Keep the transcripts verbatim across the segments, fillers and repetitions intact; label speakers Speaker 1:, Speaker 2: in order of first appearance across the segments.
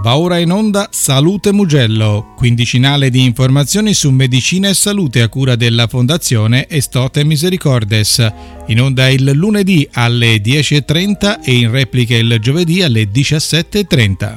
Speaker 1: Va ora in onda Salute Mugello, quindicinale di informazioni su medicina e salute a cura della Fondazione Estote Misericordes. In onda il lunedì alle dieci e trenta e in replica il giovedì alle diciassette e trenta.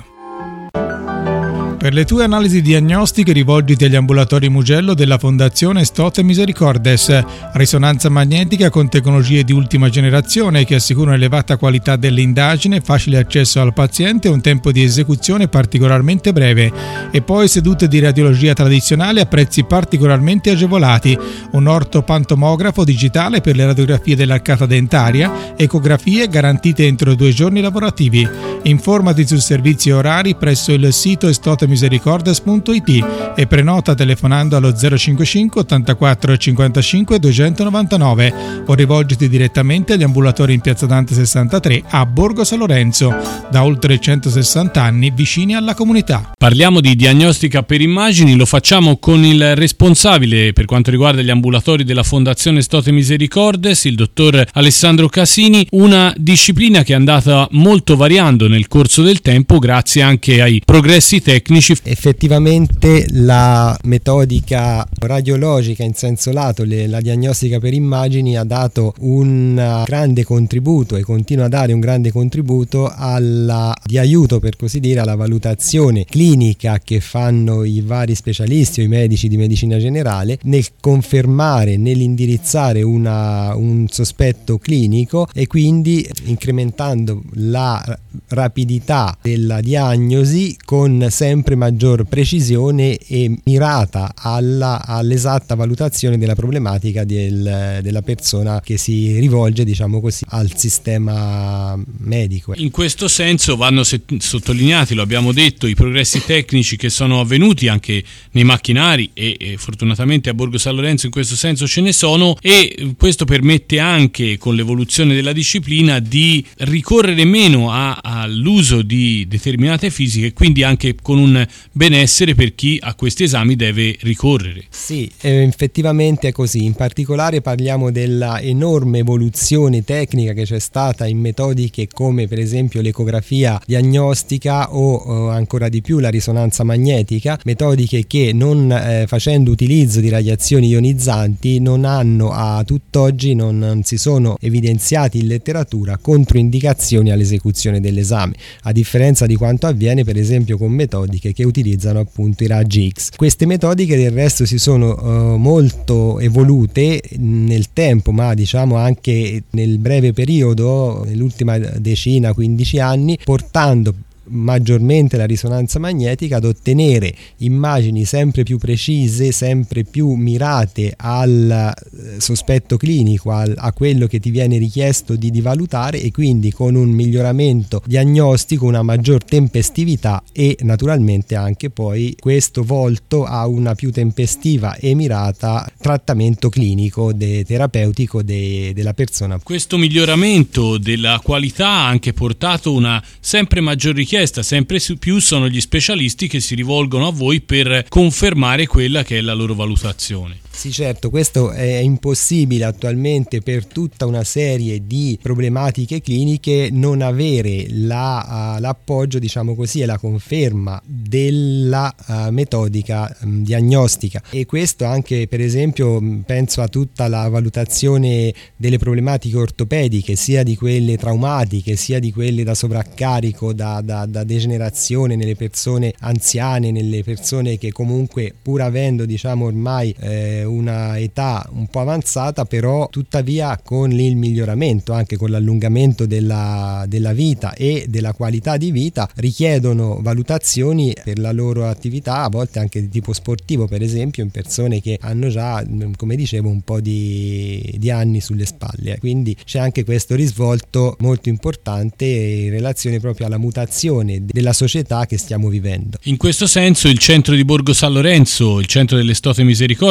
Speaker 1: Per le tue analisi diagnostiche rivolgiti agli ambulatori Mugello della Fondazione Estote Misericordes. Risonanza magnetica con tecnologie di ultima generazione che assicurano elevata qualità dell'indagine, facile accesso al paziente e un tempo di esecuzione particolarmente breve. E poi sedute di radiologia tradizionale a prezzi particolarmente agevolati. Un ortopantomografo digitale per le radiografie dell'arcata dentaria, ecografie garantite entro due giorni lavorativi. Informati su servizi e orari presso il sito estote misericordes punto it e prenota telefonando allo zero cinquantacinque ottantaquattro cinquantacinque duecentonovantanove o rivolgiti direttamente agli ambulatori in Piazza Dante sessantatré a Borgo San Lorenzo, da oltre centosessanta anni vicini alla comunità.
Speaker 2: Parliamo di diagnostica per immagini, lo facciamo con il responsabile per quanto riguarda gli ambulatori della Fondazione Estote Misericordes, il dottor Alessandro Casini, una disciplina che è andata molto variando nel corso del tempo grazie anche ai progressi tecnici.
Speaker 3: Effettivamente la metodica radiologica in senso lato, le, la diagnostica per immagini ha dato un grande contributo e continua a dare un grande contributo alla, di aiuto per così dire alla valutazione clinica che fanno i vari specialisti o i medici di medicina generale nel confermare, nell'indirizzare una, un sospetto clinico e quindi incrementando la rapidità della diagnosi con sempre maggior precisione e mirata alla, all'esatta valutazione della problematica del, della persona che si rivolge, diciamo così, al sistema medico.
Speaker 2: In questo senso vanno sottolineati, lo abbiamo detto, i progressi tecnici che sono avvenuti anche nei macchinari e, e fortunatamente a Borgo San Lorenzo in questo senso ce ne sono, e questo permette anche con l'evoluzione della disciplina di ricorrere meno a, all'uso di determinate fisiche, quindi anche con un benessere per chi a questi esami deve ricorrere.
Speaker 3: Sì, eh, effettivamente è così. In particolare parliamo della enorme evoluzione tecnica che c'è stata in metodiche come per esempio l'ecografia diagnostica o eh, ancora di più la risonanza magnetica, metodiche che non eh, facendo utilizzo di radiazioni ionizzanti non hanno a tutt'oggi non, non si sono evidenziati in letteratura controindicazioni all'esecuzione dell'esame, a differenza di quanto avviene per esempio con metodiche che utilizzano appunto i raggi X. Queste metodiche del resto si sono uh, molto evolute nel tempo, ma diciamo anche nel breve periodo, nell'ultima decina, quindici anni, portando maggiormente la risonanza magnetica ad ottenere immagini sempre più precise, sempre più mirate al sospetto clinico, al, a quello che ti viene richiesto di, di valutare, e quindi con un miglioramento diagnostico, una maggior tempestività e naturalmente anche poi questo volto a una più tempestiva e mirata trattamento clinico de, terapeutico de, della persona.
Speaker 2: Questo miglioramento della qualità ha anche portato una sempre maggior richiesta, sempre più sono gli specialisti che si rivolgono a voi per confermare quella che è la loro valutazione.
Speaker 3: Sì, certo, questo è impossibile attualmente per tutta una serie di problematiche cliniche non avere la, uh, l'appoggio, diciamo così, e la conferma della uh, metodica um, diagnostica, e questo anche per esempio penso a tutta la valutazione delle problematiche ortopediche, sia di quelle traumatiche sia di quelle da sovraccarico, da, da, da degenerazione nelle persone anziane, nelle persone che comunque pur avendo diciamo ormai eh, una età un po' avanzata, però tuttavia con il miglioramento, anche con l'allungamento della, della vita e della qualità di vita, richiedono valutazioni per la loro attività, a volte anche di tipo sportivo, per esempio in persone che hanno già, come dicevo, un po' di, di anni sulle spalle. Quindi c'è anche questo risvolto molto importante in relazione proprio alla mutazione della società che stiamo vivendo.
Speaker 2: In questo senso il centro di Borgo San Lorenzo, il centro delle Estote Misericordes, è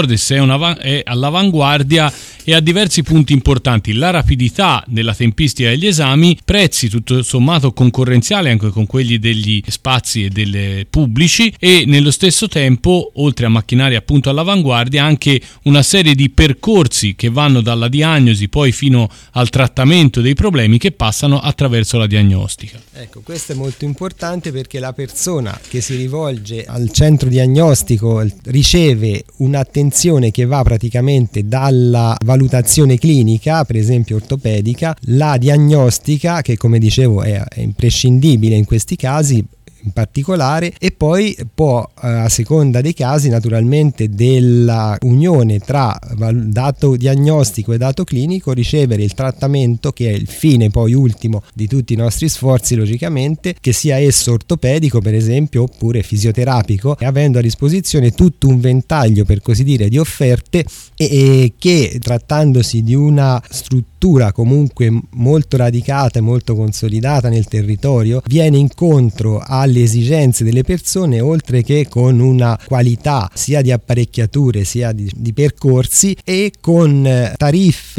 Speaker 2: una, è all'avanguardia e ha diversi punti importanti: la rapidità della tempistica degli esami, prezzi tutto sommato concorrenziali anche con quelli degli spazi e delle pubblici, e nello stesso tempo, oltre a macchinari appunto all'avanguardia, anche una serie di percorsi che vanno dalla diagnosi poi fino al trattamento dei problemi, che passano attraverso la diagnostica.
Speaker 3: Ecco, questo è molto importante, perché la persona che si rivolge al centro diagnostico riceve un'attenzione che va praticamente dalla valutazione clinica, per esempio ortopedica, la diagnostica, che come dicevo è, è imprescindibile in questi casi in particolare, e poi può, a seconda dei casi naturalmente della unione tra dato diagnostico e dato clinico, ricevere il trattamento, che è il fine poi ultimo di tutti i nostri sforzi, logicamente, che sia esso ortopedico per esempio oppure fisioterapico, e avendo a disposizione tutto un ventaglio, per così dire, di offerte, e, e che, trattandosi di una struttura comunque molto radicata e molto consolidata nel territorio, viene incontro alle esigenze delle persone, oltre che con una qualità sia di apparecchiature sia di, di percorsi, e con tariffe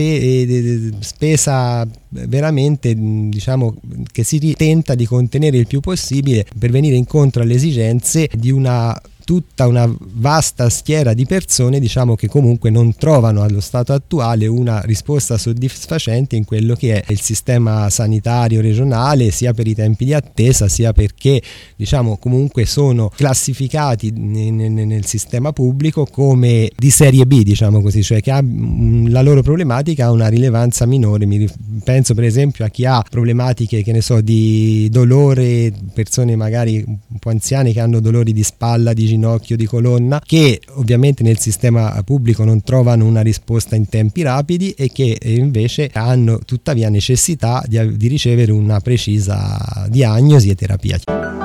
Speaker 3: e spesa veramente, diciamo, che si tenta di contenere il più possibile per venire incontro alle esigenze di una tutta una vasta schiera di persone, diciamo, che comunque non trovano allo stato attuale una risposta soddisfacente in quello che è il sistema sanitario regionale, sia per i tempi di attesa, sia perché, diciamo, comunque sono classificati nel, nel sistema pubblico come di serie B, diciamo così, cioè che ha, la loro problematica ha una rilevanza minore. Mi penso per esempio a chi ha problematiche, che ne so, di dolore, persone magari un po' anziane che hanno dolori di spalla, di ginocchio, di colonna, che ovviamente nel sistema pubblico non trovano una risposta in tempi rapidi, e che invece hanno tuttavia necessità di, di ricevere una precisa diagnosi e terapia.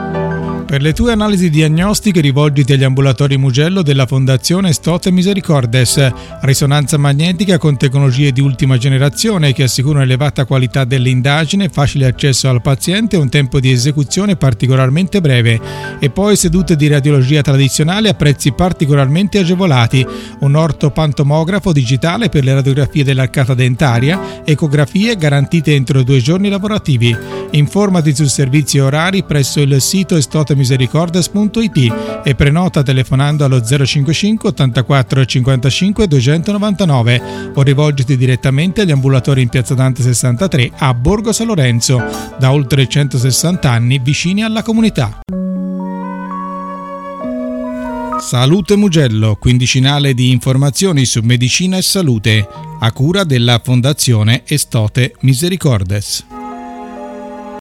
Speaker 1: Per le tue analisi diagnostiche rivolgiti agli ambulatori Mugello della Fondazione Stote Misericordes. Risonanza magnetica con tecnologie di ultima generazione che assicurano elevata qualità dell'indagine, facile accesso al paziente e un tempo di esecuzione particolarmente breve. E poi sedute di radiologia tradizionale a prezzi particolarmente agevolati. Un ortopantomografo digitale per le radiografie dell'arcata dentaria, ecografie garantite entro due giorni lavorativi. Informati su servizi e orari presso il sito stote misericordes punto it e prenota telefonando allo zero cinquantacinque ottantaquattro cinquantacinque duecentonovantanove o rivolgiti direttamente agli ambulatori in Piazza Dante sessantatré a Borgo San Lorenzo, da oltre centosessanta anni vicini alla comunità. Salute Mugello, quindicinale di informazioni su medicina e salute, a cura della Fondazione Stote Misericordes.